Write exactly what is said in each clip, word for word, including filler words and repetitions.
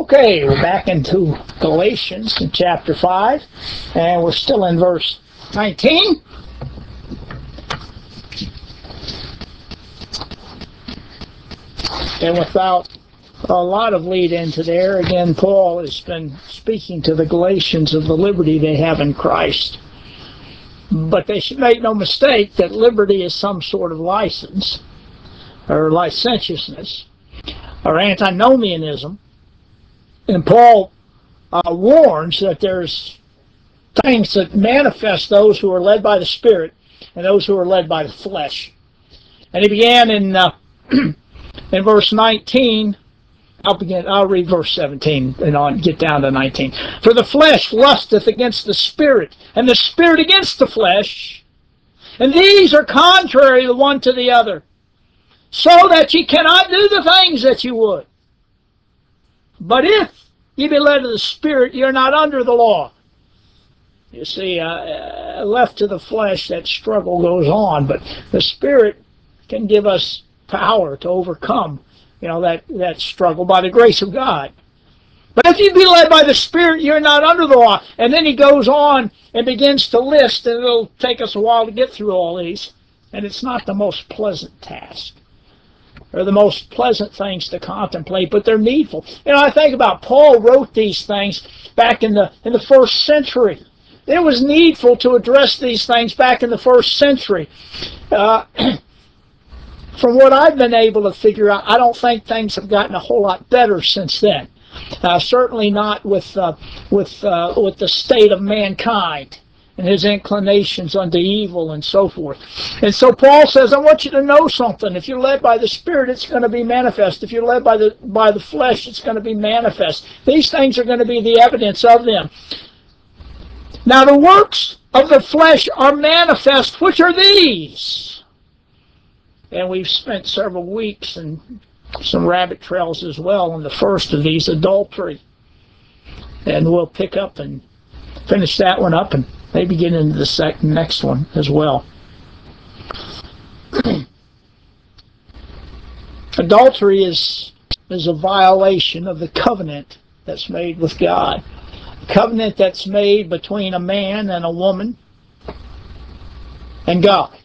Okay, we're back into Galatians in chapter five, and we're still in verse nineteen. And without a lot of lead into there, again, Paul has been speaking to the Galatians of the liberty they have in Christ. But they should make no mistake that liberty is some sort of license, or licentiousness, or antinomianism. And Paul uh, warns that there's things that manifest those who are led by the Spirit and those who are led by the flesh. And he began in uh, in verse nineteen. I'll begin. I'll read verse seventeen and I'll get down to nineteen. For the flesh lusteth against the Spirit, and the Spirit against the flesh, and these are contrary the one to the other, so that ye cannot do the things that you would. But if ye be led of the Spirit, you're not under the law. You see, uh, left to the flesh, that struggle goes on, but the Spirit can give us power to overcome, you know, that, that struggle by the grace of God. But if you be led by the Spirit, you're not under the law. And then he goes on and begins to list, and it'll take us a while to get through all these, and it's not the most pleasant task. They're the most pleasant things to contemplate, but they're needful. You know, I think about Paul wrote these things back in the in the first century. It was needful to address these things back in the first century. Uh, from what I've been able to figure out, I don't think things have gotten a whole lot better since then. Uh, certainly not with uh, with uh, with the state of mankind and his inclinations unto evil and so forth. And so Paul says, I want you to know something. If you're led by the Spirit, it's going to be manifest. If you're led by the by the flesh, it's going to be manifest. These things are going to be the evidence of them. Now the works of the flesh are manifest, which are these. And we've spent several weeks and some rabbit trails as well on the first of these, adultery. And we'll pick up and finish that one up and maybe get into the second, next one as well. Adultery is, is a violation of the covenant that's made with God. A covenant that's made between a man and a woman and God.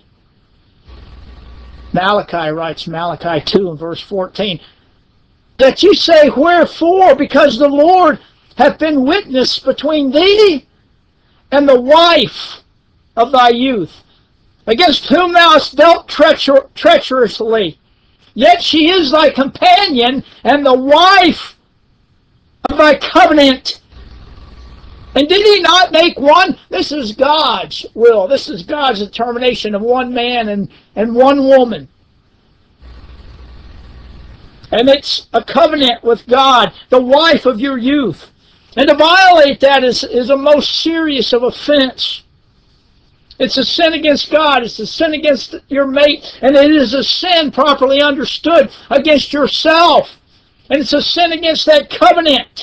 Malachi writes, Malachi two and verse fourteen, that you say, wherefore? Because the Lord hath been witness between thee and the wife of thy youth, against whom thou hast dealt treacher treacherously. Yet she is thy companion and the wife of thy covenant. And did he not make one? This is God's will. This is God's determination of one man and, and one woman. And it's a covenant with God, the wife of your youth. And to violate that is, is a most serious of offense. It's a sin against God. It's a sin against your mate. And it is a sin, properly understood, against yourself. And it's a sin against that covenant.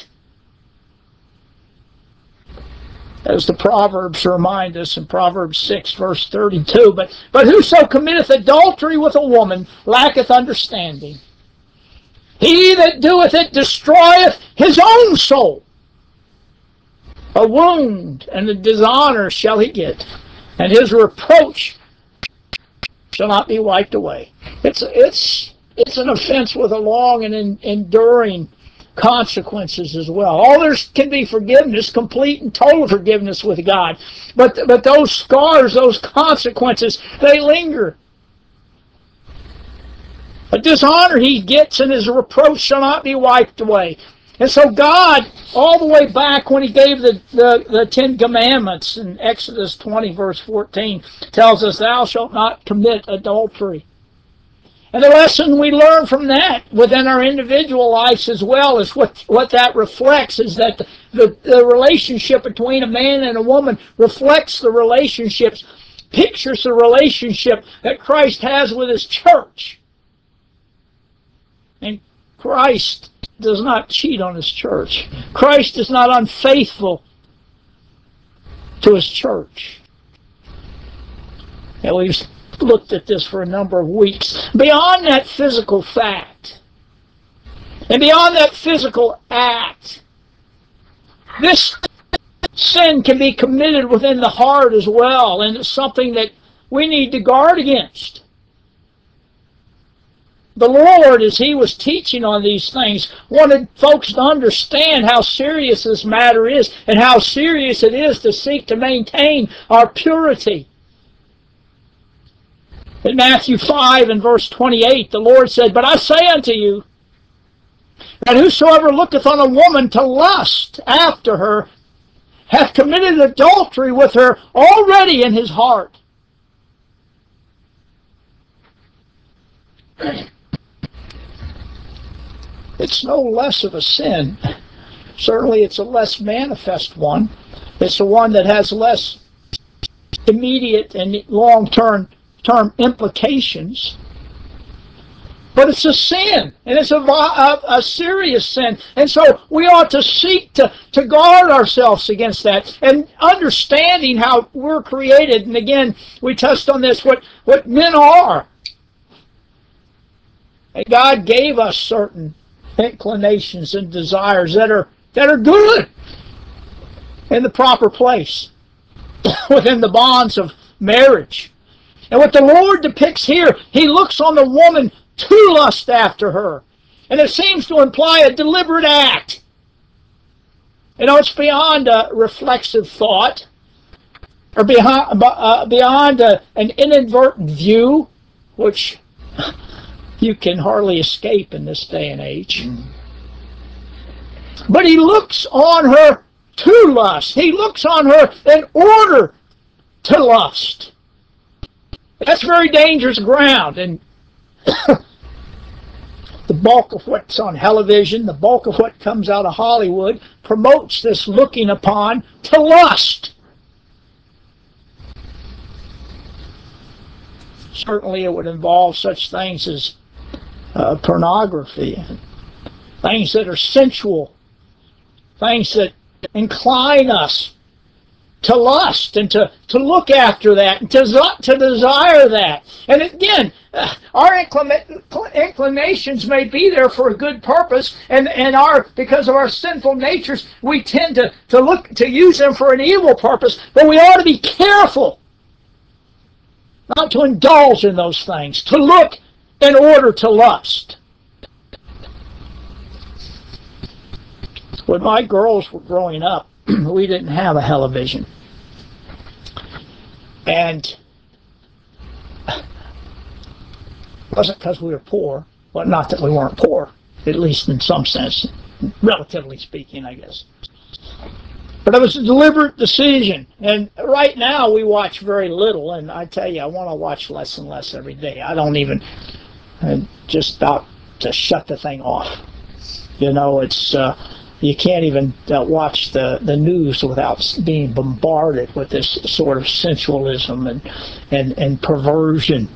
As the Proverbs remind us in Proverbs six, verse thirty-two, but, but whoso committeth adultery with a woman lacketh understanding. He that doeth it destroyeth his own soul. A wound and a dishonor shall he get, and his reproach shall not be wiped away. It's it's it's an offense with a long and en enduring consequences as well. All there can be forgiveness, complete and total forgiveness with God, but but those scars, those consequences, they linger. A dishonor he gets, and his reproach shall not be wiped away. And so God, all the way back when he gave the, the, the Ten Commandments in Exodus twenty, verse fourteen, tells us, thou shalt not commit adultery. And the lesson we learn from that within our individual lives as well is what, what that reflects is that the, the, the relationship between a man and a woman reflects the relationships, pictures the relationship that Christ has with his church. And Christ does not cheat on his church. Christ is not unfaithful to his church. And we've looked at this for a number of weeks. Beyond that physical fact, And beyond that physical act, this sin can be committed within the heart as well, and it's something that we need to guard against. The Lord, as He was teaching on these things, wanted folks to understand how serious this matter is and how serious it is to seek to maintain our purity. In Matthew five and verse twenty-eight, the Lord said, "But I say unto you, that whosoever looketh on a woman to lust after her hath committed adultery with her already in his heart." It's no less of a sin. Certainly it's a less manifest one. It's the one that has less immediate and long-term term implications. But it's a sin, and it's a, a, a serious sin. And so we ought to seek to, to guard ourselves against that. And understanding how we're created, and again, we touched on this, what, what men are. And God gave us certain inclinations and desires that are, that are good in the proper place within the bonds of marriage. And what the Lord depicts here, He looks on the woman to lust after her. And it seems to imply a deliberate act. You know, it's beyond a reflexive thought, or beyond, uh, beyond a, an inadvertent view, which you can hardly escape in this day and age. But He looks on her to lust. He looks on her in order to lust. That's very dangerous ground. And the bulk of what's on television, the bulk of what comes out of Hollywood, promotes this looking upon to lust. Certainly it would involve such things as uh, pornography, things that are sensual, things that incline us to lust and to, to look after that and to, to desire that. And again, uh, our inclinations may be there for a good purpose, and, and our because of our sinful natures, we tend to, to look to use them for an evil purpose, but we ought to be careful not to indulge in those things, to look in order to lust. When my girls were growing up, we didn't have a television. And it wasn't because we were poor. Well, not that we weren't poor, at least in some sense, relatively speaking, I guess. But it was a deliberate decision. And right now we watch very little, and I tell you, I want to watch less and less every day. I don't even, I'm just about to shut the thing off. You know, it's... Uh, You can't even uh, watch the, the news without being bombarded with this sort of sensualism and, and, and perversion.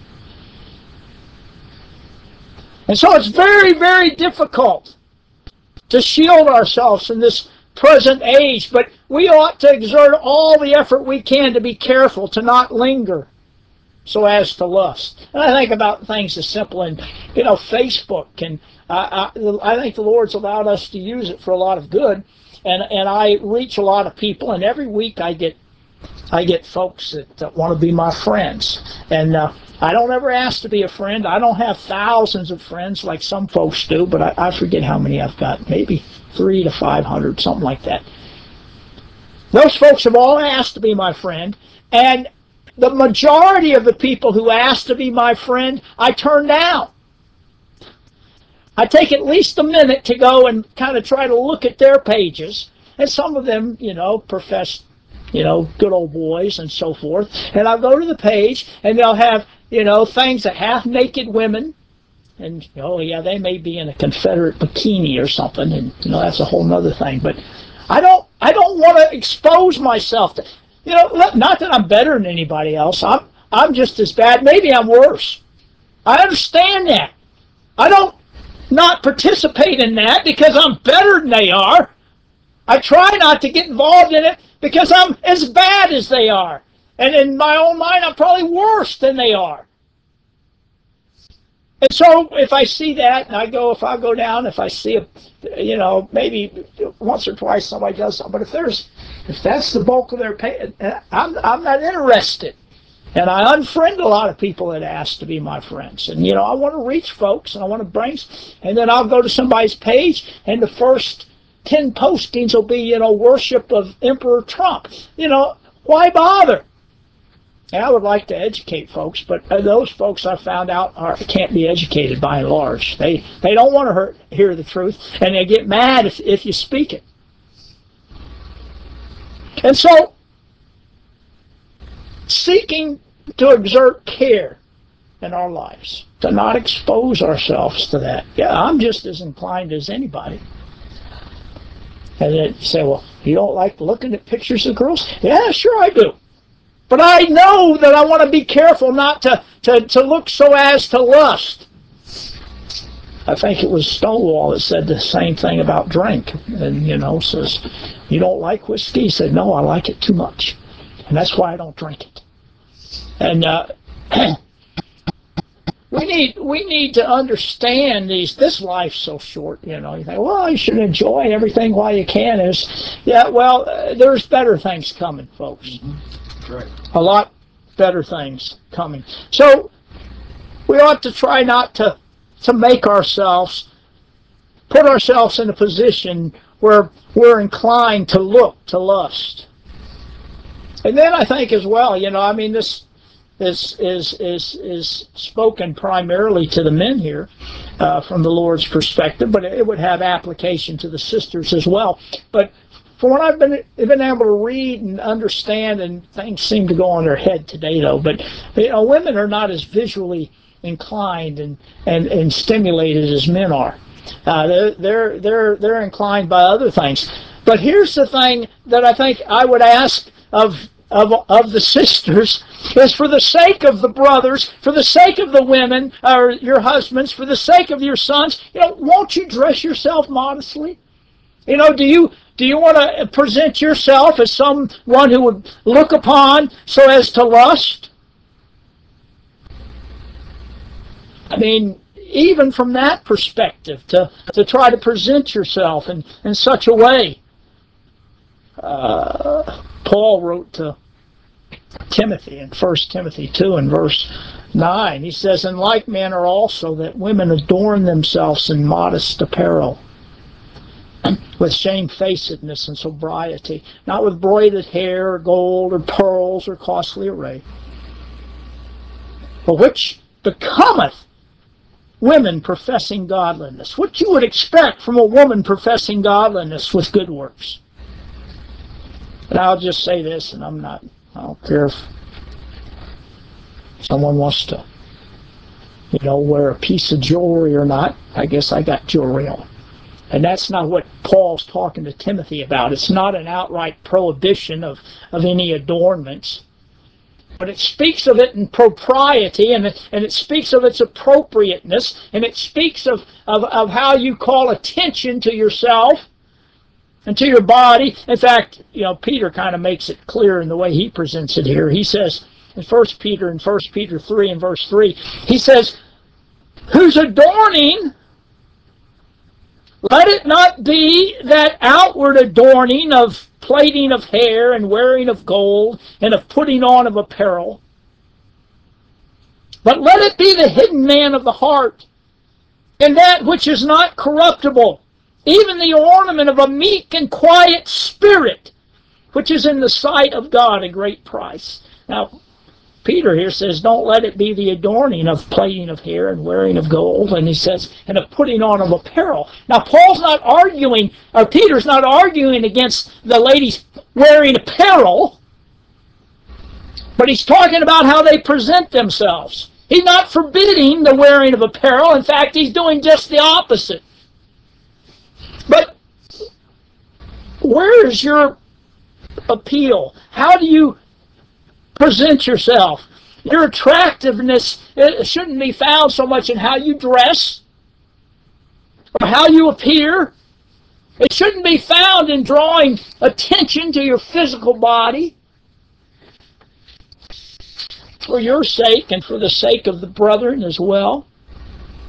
And so it's very, very difficult to shield ourselves in this present age, but we ought to exert all the effort we can to be careful, to not linger so as to lust. And I think about things as simple, and you know, Facebook, and I, I, I think the Lord's allowed us to use it for a lot of good, and and I reach a lot of people, and every week I get I get folks that, that want to be my friends, and uh, I don't ever ask to be a friend. I don't have thousands of friends like some folks do, but I, I forget how many I've got, maybe three to five hundred, something like that. Those folks have all asked to be my friend, and the majority of the people who ask to be my friend, I turn down. I take at least a minute to go and kind of try to look at their pages. And some of them, you know, profess, you know, good old boys and so forth. And I'll go to the page, and they'll have, you know, things that half-naked women. And, oh, yeah, they may be in a Confederate bikini or something. And, you know, that's a whole other thing. But I don't, I don't want to expose myself to... You know, not that I'm better than anybody else. I'm, I'm just as bad. Maybe I'm worse. I understand that. I don't not participate in that because I'm better than they are. I try not to get involved in it because I'm as bad as they are. And in my own mind, I'm probably worse than they are. And so if I see that, and I go, if I go down, if I see a, you know, maybe once or twice somebody does something, but if there's, if that's the bulk of their pay, I'm, I'm not interested. And I unfriend a lot of people that ask to be my friends. And, you know, I want to reach folks, and I want to bring, and then I'll go to somebody's page, and the first ten postings will be, you know, worship of Emperor Trump. You know, why bother? And I would like to educate folks, but those folks I found out are, can't be educated by and large. They they don't want to hear, hear the truth, and they get mad if, if you speak it. And so, seeking to exert care in our lives, to not expose ourselves to that. Yeah, I'm just as inclined as anybody. And then you say, well, you don't like looking at pictures of girls? Yeah, sure I do. But I know that I want to be careful not to, to, to look so as to lust. I think it was Stonewall that said the same thing about drink. And, you know, says, you don't like whiskey? He said, no, I like it too much. And that's why I don't drink it. And uh, we need we need to understand these. This life's so short, you know. You think, well, you should enjoy everything while you can. Is yeah, well, uh, there's better things coming, folks. Mm-hmm. Right. A lot better things coming. So we ought to try not to to make ourselves put ourselves in a position where we're inclined to look to lust. And then I think as well, you know, I mean, this is is is is spoken primarily to the men here uh, from the Lord's perspective, but it would have application to the sisters as well. But from what I've been been able to read and understand, and things seem to go on their head today, though. But you know, women are not as visually inclined and and, and stimulated as men are. Uh, they're they're they're they're inclined by other things. But here's the thing that I think I would ask of of of the sisters is, for the sake of the brothers, for the sake of the women or your husbands, for the sake of your sons, you know, won't you dress yourself modestly? You know, do you do you want to present yourself as someone who would look upon so as to lust? I mean, even from that perspective, to, to try to present yourself in, in such a way. Uh, Paul wrote to Timothy in First Timothy two and verse nine. He says, in like manner also that women adorn themselves in modest apparel, with shamefacedness and sobriety, not with braided hair or gold or pearls or costly array, but which becometh women professing godliness. What you would expect from a woman professing godliness with good works. And I'll just say this, and I'm not, I don't care if someone wants to, you know, wear a piece of jewelry or not. I guess I got jewelry on. And that's not what Paul's talking to Timothy about. It's not an outright prohibition of, of any adornments. But it speaks of it in propriety, and it, and it speaks of its appropriateness, and it speaks of, of, of how you call attention to yourself and to your body. In fact, you know, Peter kind of makes it clear in the way he presents it here. He says in First Peter, in First Peter three and verse three, he says, whose adorning, let it not be that outward adorning of plaiting of hair and wearing of gold and of putting on of apparel, but let it be the hidden man of the heart, and that which is not corruptible, even the ornament of a meek and quiet spirit, which is in the sight of God a great price. Now, Peter here says, don't let it be the adorning of plaiting of hair and wearing of gold, and he says, and of putting on of apparel. Now, Paul's not arguing, or Peter's not arguing against the ladies wearing apparel, but he's talking about how they present themselves. He's not forbidding the wearing of apparel. In fact, he's doing just the opposite. But where is your appeal? How do you present yourself? Your attractiveness, it shouldn't be found so much in how you dress or how you appear. It shouldn't be found in drawing attention to your physical body. For your sake and for the sake of the brethren as well.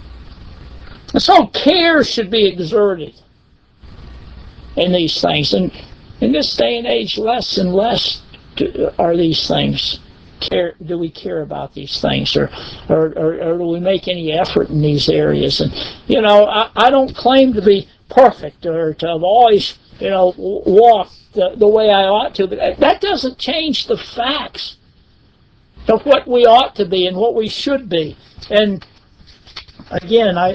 And so care should be exerted in these things. And in this day and age, less and less do, are these things. Care, do we care about these things, or, or, or, or do we make any effort in these areas? And, you know, I, I don't claim to be perfect or to have always, you know, walked the, the way I ought to, but that doesn't change the facts of what we ought to be and what we should be. And again, I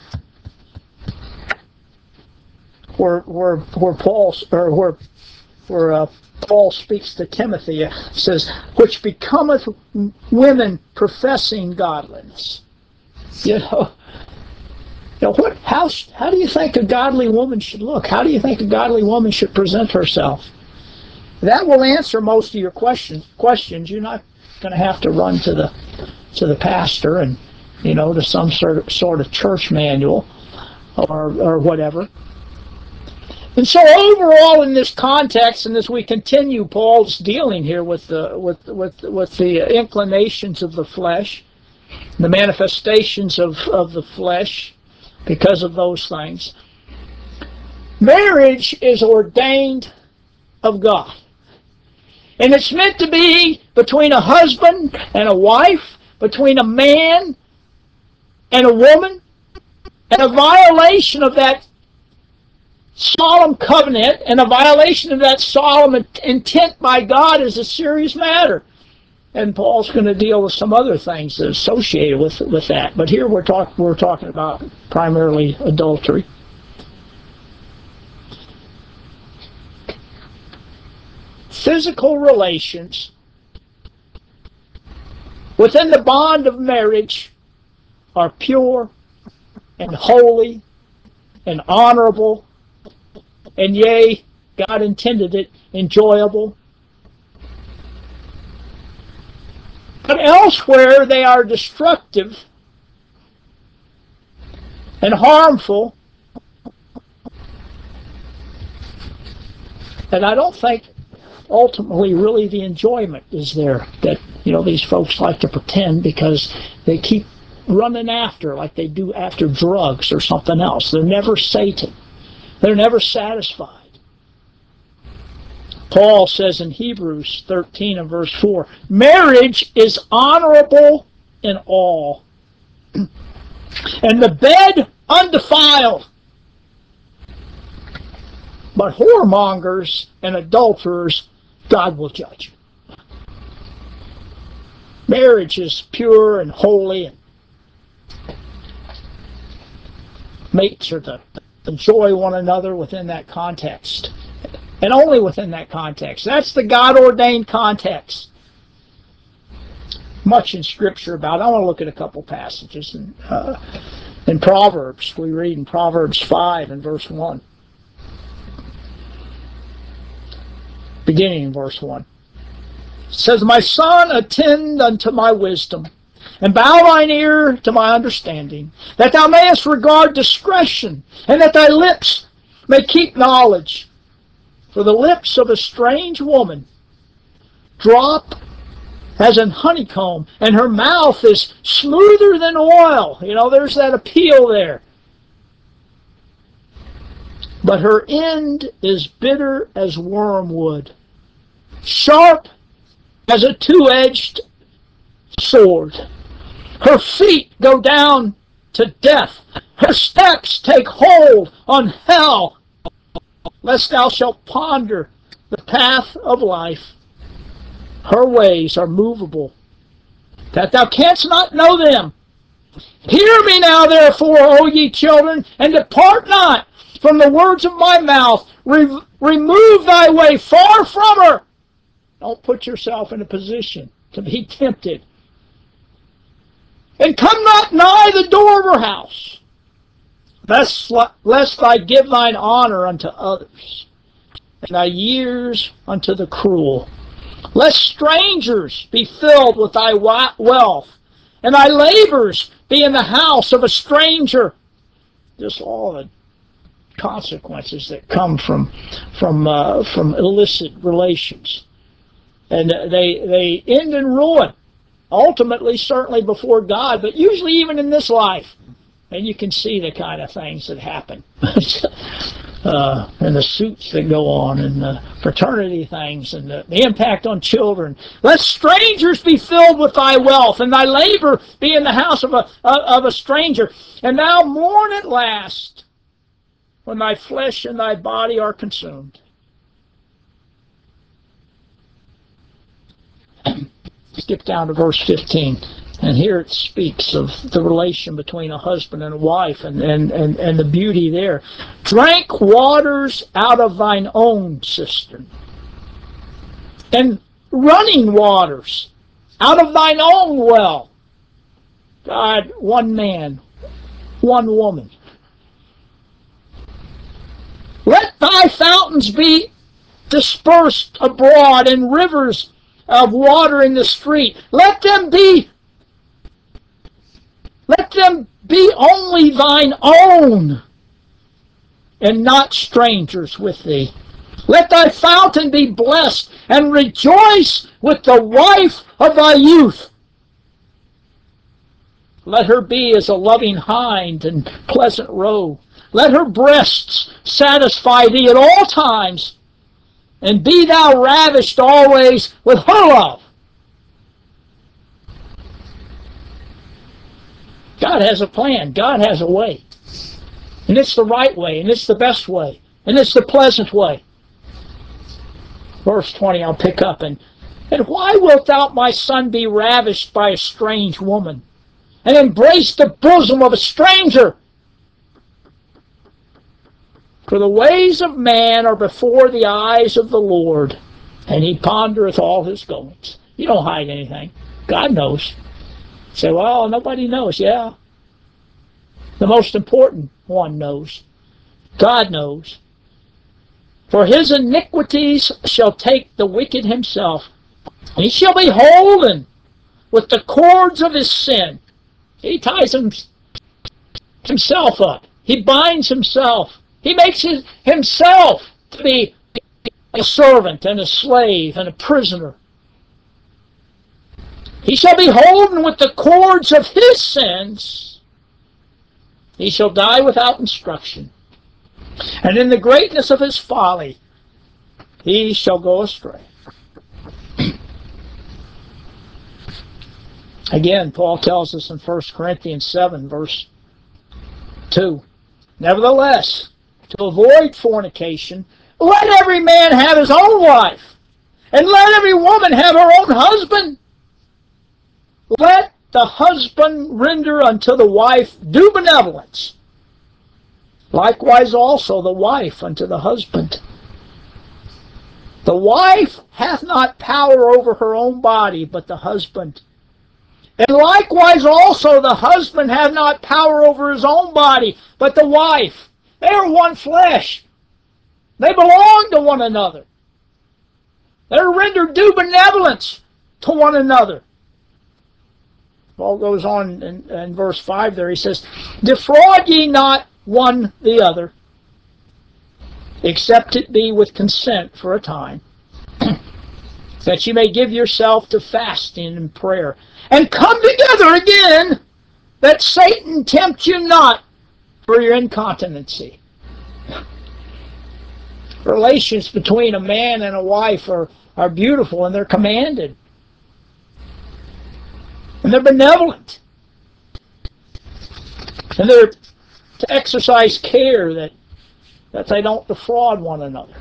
where where where Paul or where where uh, Paul speaks to Timothy, uh, says, "Which becometh women professing godliness." You know, you know what? How how do you think a godly woman should look? How do you think a godly woman should present herself? That will answer most of your questions. Questions. You're not going to have to run to the to the pastor and, you know, to some sort of sort of church manual or or whatever. And so overall, in this context, and as we continue Paul's dealing here with the with with with the inclinations of the flesh, the manifestations of of the flesh, because of those things, marriage is ordained of God. And it's meant to be between a husband and a wife, between a man and a woman, and a violation of that solemn covenant and a violation of that solemn intent by God is a serious matter. And Paul's going to deal with some other things that are associated with with that. But here we're talk we're talking about primarily adultery. Physical relations within the bond of marriage are pure and holy and honorable, and yea, God intended it enjoyable. But elsewhere they are destructive and harmful, and I don't think ultimately really the enjoyment is there that, you know, these folks like to pretend, because they keep running after, like they do after drugs or something else. They're never sated. They're never satisfied. Paul says in Hebrews thirteen and verse four, marriage is honorable in all, and the bed undefiled. But whoremongers and adulterers God will judge. Marriage is pure and holy, and mates are to enjoy one another within that context, and only within that context. That's the God-ordained context. Much in Scripture about it. I want to look at a couple passages. In, uh, in Proverbs, we read in Proverbs five and verse one. Beginning in verse one. It says, my son, attend unto my wisdom, and bow thine ear to my understanding, that thou mayest regard discretion, and that thy lips may keep knowledge. For the lips of a strange woman drop as an honeycomb, and her mouth is smoother than oil. You know, there's that appeal there. But her end is bitter as wormwood, sharp as a two-edged sword. Her feet go down to death. Her steps take hold on hell, lest thou shalt ponder the path of life. Her ways are movable, that thou canst not know them. Hear me now, therefore, O ye children, and depart not from the words of my mouth. Re- remove thy way far from her. Don't put yourself in a position to be tempted. And come not nigh the door of her house, lest, lest thou give thine honor unto others, and thy years unto the cruel. Lest strangers be filled with thy wealth, and thy labors be in the house of a stranger. Just all the consequences that come from from uh, from illicit relations, and they they end in ruin. Ultimately, certainly before God, but usually even in this life. And you can see the kind of things that happen. uh, and the suits that go on, and the fraternity things, and the, the impact on children. Let strangers be filled with thy wealth, and thy labor be in the house of a, of a stranger. And thou mourn at last, when thy flesh and thy body are consumed. Skip down to verse fifteen. And here it speaks of the relation between a husband and a wife, and, and, and, and the beauty there. Drink waters out of thine own cistern, and running waters out of thine own well. God, one man, one woman. Let thy fountains be dispersed abroad, and rivers of water in the street. Let them be Let them be only thine own, and not strangers with thee. Let thy fountain be blessed, and rejoice with the wife of thy youth. Let her be as a loving hind and pleasant roe. Let her breasts satisfy thee at all times, and be thou ravished always with her love. God has a plan. God has a way. And it's the right way, and it's the best way, and it's the pleasant way. Verse twenty, I'll pick up. And, and why wilt thou, my son, be ravished by a strange woman, and embrace the bosom of a stranger? For the ways of man are before the eyes of the Lord, and he pondereth all his goings. You don't hide anything. God knows. You say, well, nobody knows. Yeah. The most important one knows. God knows. For his iniquities shall take the wicked himself, and he shall be holden with the cords of his sin. He ties him, himself up. He binds himself. He makes his, himself to be a servant and a slave and a prisoner. He shall be holden with the cords of his sins. He shall die without instruction. And in the greatness of his folly, he shall go astray. Again, Paul tells us in First Corinthians seven, verse two, nevertheless, to avoid fornication, let every man have his own wife, and let every woman have her own husband. Let the husband render unto the wife due benevolence, likewise also the wife unto the husband. The wife hath not power over her own body, but the husband. And likewise also the husband hath not power over his own body, but the wife. They are one flesh. They belong to one another. They're rendered due benevolence to one another. Paul goes on in, in verse five there. He says, defraud ye not one the other, except it be with consent for a time, that you may give yourself to fasting and prayer, and come together again, that Satan tempt you not for your incontinency. Relations between a man and a wife are, are beautiful, and they're commanded. And they're benevolent. And they're to exercise care that, that they don't defraud one another.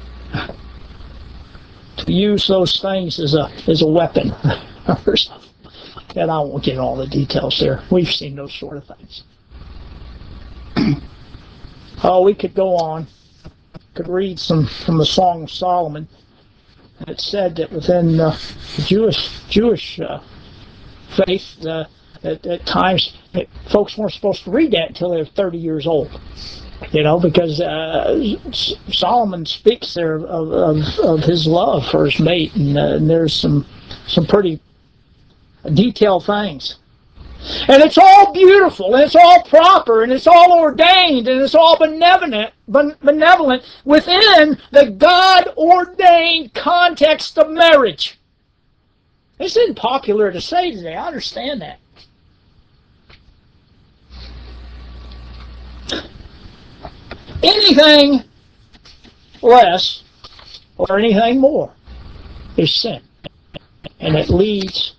To use those things as a, as a weapon or something. And I won't get into all the details there. We've seen those sort of things. Oh, we could go on. Could read some from the Song of Solomon. It said that within uh, the Jewish Jewish uh, faith, uh, at, at times, it, folks weren't supposed to read that until they were thirty years old. You know, because uh, Solomon speaks there of, of, of his love for his mate, and, uh, and there's some some pretty detailed things. And it's all beautiful, and it's all proper, and it's all ordained, and it's all benevolent, benevolent within the God-ordained context of marriage. This isn't popular to say today. I understand that. Anything less or anything more is sin. And it leads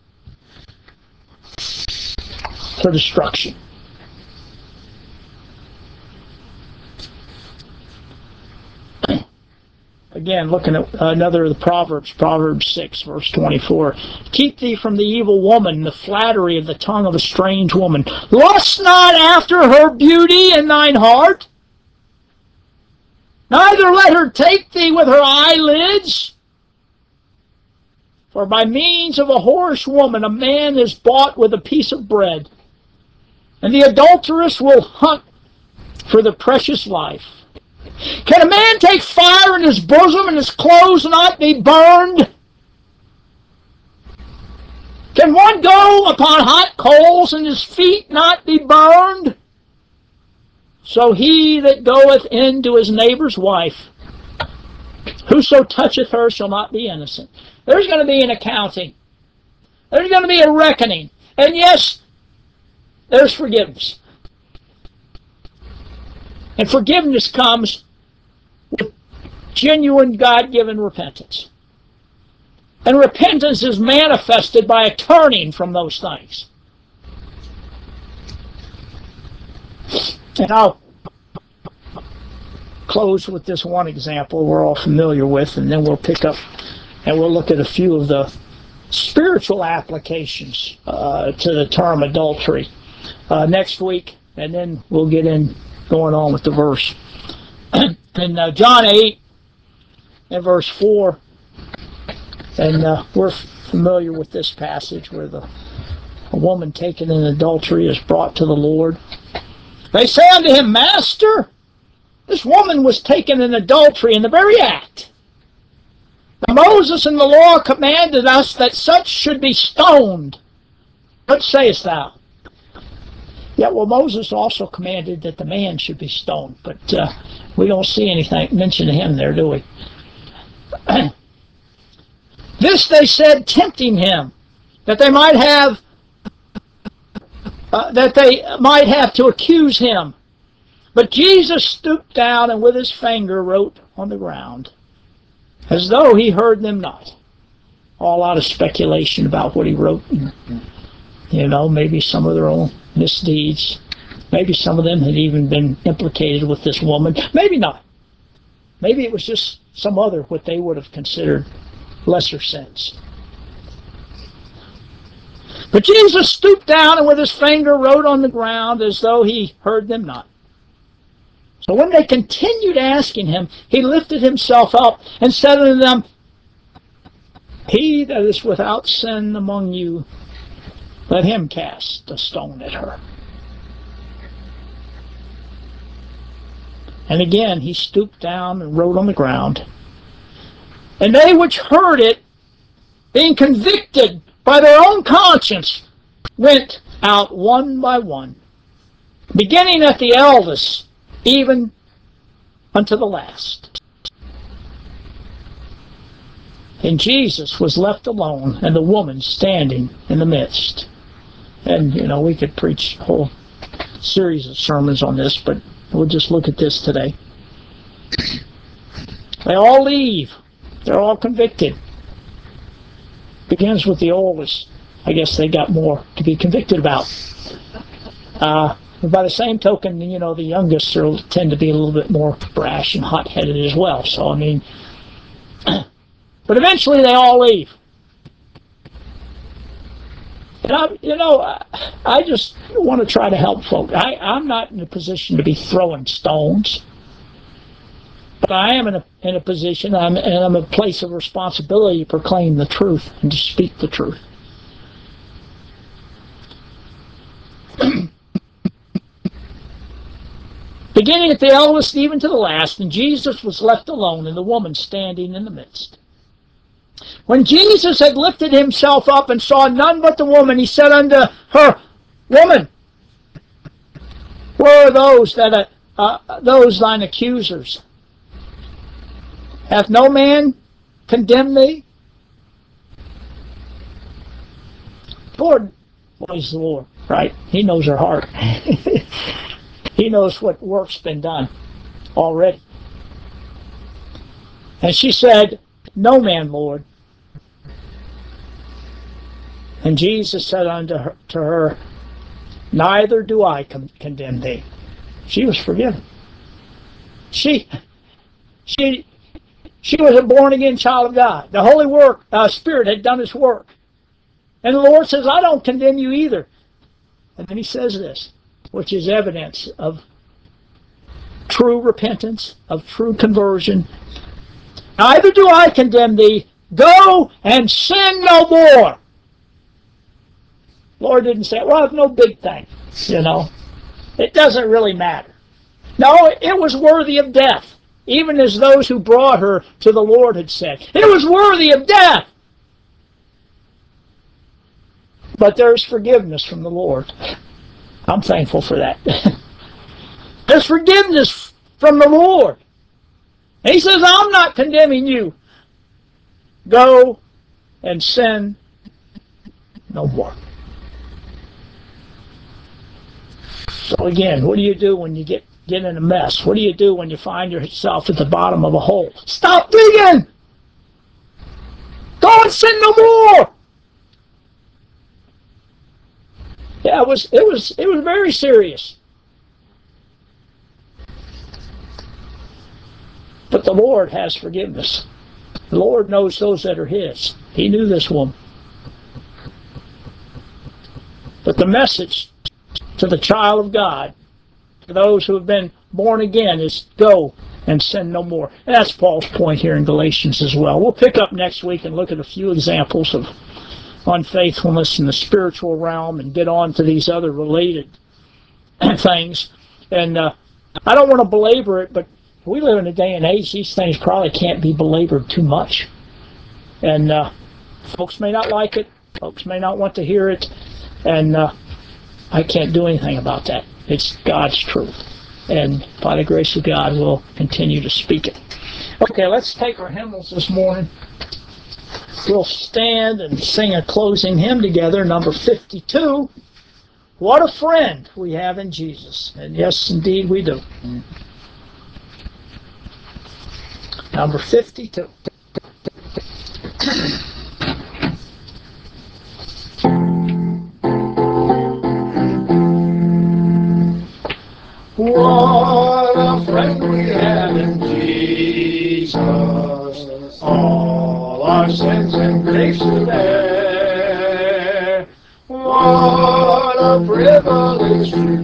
to destruction. Again, looking at another of the Proverbs, Proverbs six, verse twenty-four. Keep thee from the evil woman, the flattery of the tongue of a strange woman. Lust not after her beauty in thine heart, neither let her take thee with her eyelids. For by means of a whorish woman a man is bought with a piece of bread, and the adulteress will hunt for the precious life. Can a man take fire in his bosom and his clothes not be burned? Can one go upon hot coals and his feet not be burned? So he that goeth in to his neighbor's wife, whoso toucheth her shall not be innocent. There's going to be an accounting. There's going to be a reckoning. And yes, there's forgiveness. And forgiveness comes with genuine God-given repentance. And repentance is manifested by a turning from those things. And I'll close with this one example we're all familiar with, and then we'll pick up and we'll look at a few of the spiritual applications uh, to the term adultery uh, next week, and then we'll get in going on with the verse. In uh, John eight and verse four, and uh, we're familiar with this passage where the a woman taken in adultery is brought to the Lord. They say unto him, Master, this woman was taken in adultery in the very act. Now Moses in the law commanded us that such should be stoned. What sayest thou? Yeah, well, Moses also commanded that the man should be stoned, but uh, we don't see anything mentioned to him there, do we? This they said, tempting him, that they might have, uh, that they might have to accuse him. But Jesus stooped down and with his finger wrote on the ground, as though he heard them not. All out of speculation about what he wrote. You know, maybe some of their own misdeeds. Maybe some of them had even been implicated with this woman. Maybe not. Maybe it was just some other, what they would have considered lesser sins. But Jesus stooped down and with his finger wrote on the ground as though he heard them not. So when they continued asking him, he lifted himself up and said unto them, He that is without sin among you, let him cast a stone at her. And again he stooped down and wrote on the ground. And they which heard it, being convicted by their own conscience, went out one by one, beginning at the eldest, even unto the last. And Jesus was left alone, and the woman standing in the midst. And, you know, we could preach a whole series of sermons on this, but we'll just look at this today. They all leave. They're all convicted. Begins with the oldest. I guess they got more to be convicted about. Uh, by the same token, you know, the youngest are, tend to be a little bit more brash and hot-headed as well. So, I mean, but eventually they all leave. And I, you know, I, I just want to try to help folks. I, I'm not in a position to be throwing stones. But I am in a, in a position, I'm, and I'm in a place of responsibility to proclaim the truth and to speak the truth. Beginning at the eldest even to the last, and Jesus was left alone, and the woman standing in the midst. When Jesus had lifted himself up and saw none but the woman, he said unto her, Woman, where are those that uh, uh, those thine accusers? Hath no man condemned thee? Lord, well, he's the Lord, right? He knows her heart. He knows what work's been done. already. And she said, "No man, Lord." And Jesus said unto her, to her, "Neither do I con- condemn thee." She was forgiven. She, she, she was a born-again child of God. The Holy work, uh, Spirit had done His work. And the Lord says, "I don't condemn you either." And then He says this, which is evidence of true repentance, of true conversion. "Neither do I condemn thee. Go and sin no more." Lord didn't say, "Well, it's no big thing, you know. It doesn't really matter." No, it was worthy of death, even as those who brought her to the Lord had said. It was worthy of death. But there's forgiveness from the Lord. I'm thankful for that. There's forgiveness from the Lord. And He says, "I'm not condemning you. Go and sin no more." So again, what do you do when you get, get in a mess? What do you do when you find yourself at the bottom of a hole? Stop digging! Go and sin no more! Yeah, it was it was it was very serious. But the Lord has forgiveness. The Lord knows those that are His. He knew this woman. But the message to the child of God, to those who have been born again, is go and sin no more. And that's Paul's point here in Galatians as well. We'll pick up next week and look at a few examples of unfaithfulness in the spiritual realm and get on to these other related things. And uh, I don't want to belabor it, but we live in a day and age, these things probably can't be belabored too much. And uh, folks may not like it. Folks may not want to hear it. And uh, I can't do anything about that. It's God's truth. And by the grace of God, we'll continue to speak it. Okay, let's take our hymnals this morning. We'll stand and sing a closing hymn together, number fifty-two. What a friend we have in Jesus. And yes, indeed, we do. Number fifty-two. What a friend we have in Jesus, all our sins and griefs to bear. What a privilege to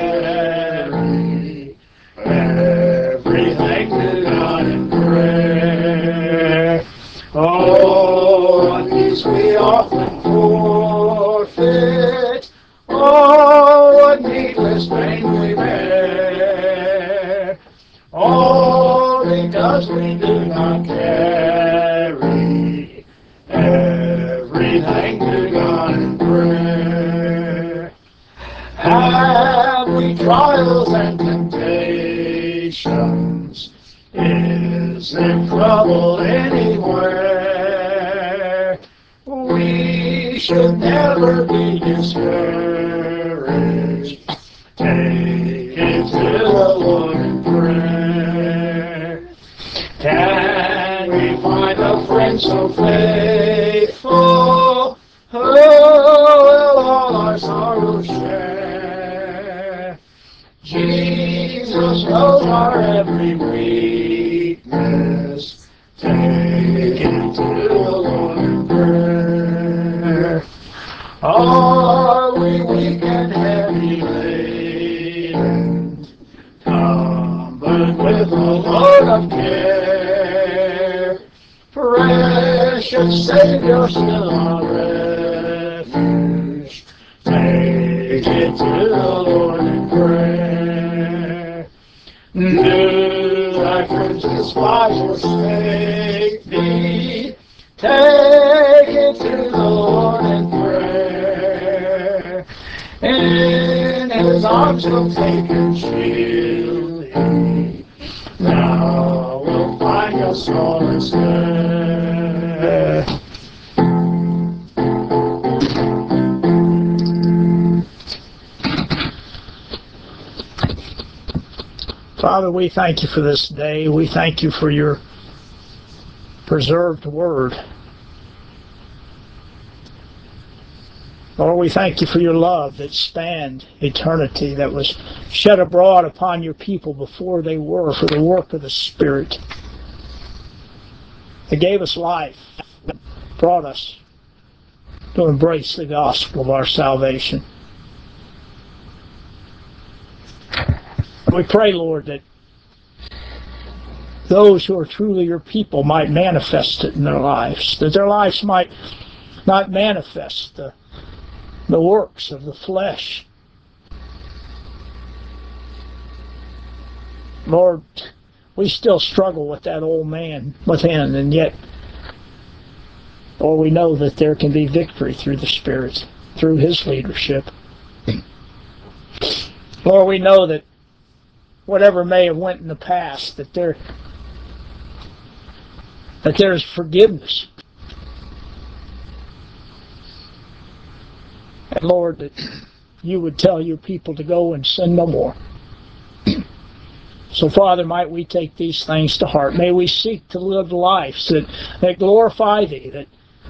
carry everything to God in prayer. Oh, what peace we often forfeit. Oh, what needless pain we bear. All because we do not carry everything to God in prayer. Have we trials and temptations? Is there trouble anywhere? We should never be discouraged. Take it to the Lord in prayer. Can we find a friend so faithful, who will all our sorrows share? Jesus knows our every weakness. Take it to the Lord in prayer. Are we weak and heavy laden, cumbered with a load of care? Precious Savior, still our refuge. Take it to the Lord in prayer. Do thy friends despise or forsake thee? Take it to the Lord in prayer. In His arms will take and shield thee. Thou wilt find your solace there. Father, we thank you for this day. We thank you for your preserved word. Lord, we thank you for your love that spanned eternity, that was shed abroad upon your people before they were, for the work of the Spirit. It gave us life, brought us to embrace the gospel of our salvation. We pray, Lord, that those who are truly your people might manifest it in their lives, that their lives might not manifest the, the works of the flesh. Lord, we still struggle with that old man within, and yet, Lord, we know that there can be victory through the Spirit, through his leadership. Lord, we know that whatever may have went in the past, that there that there is forgiveness. And Lord, that you would tell your people to go and sin no more. So, Father, might we take these things to heart. May we seek to live lives that, that glorify thee, that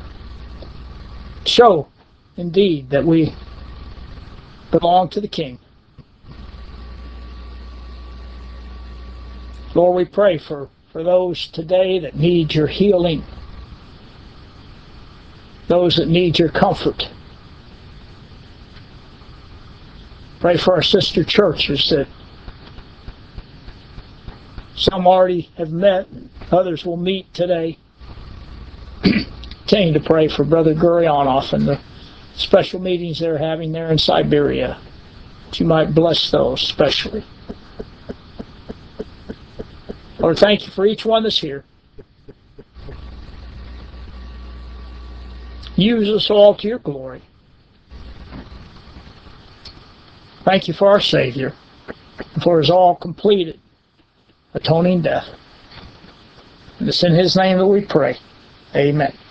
show, indeed, that we belong to the King. Lord, we pray for, for those today that need your healing, those that need your comfort. Pray for our sister churches that some already have met, others will meet today. Continue to pray for Brother Gurionov and the special meetings they're having there in Siberia, that you might bless those especially. Lord, thank you for each one that's here. Use us all to your glory. Thank you for our Savior, for his all completed atoning death. And it's in his name that we pray. Amen.